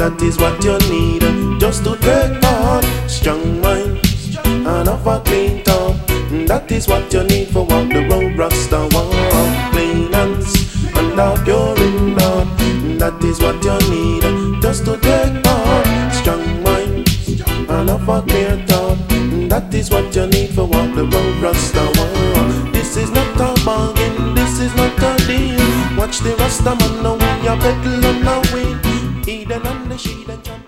that is what you need. Just to take part, strong mind and have a clean thought. That is what you need for walk the road Rasta walk. Clean hands and a pure in heart. That is what you need. Just to take part, strong mind and have a clear thought. That is what you need for walk the road Rasta walk. This is not a bargain, this is not a deal. Watch the Rasta man now, we are pedal on our way. Eden and the sheet and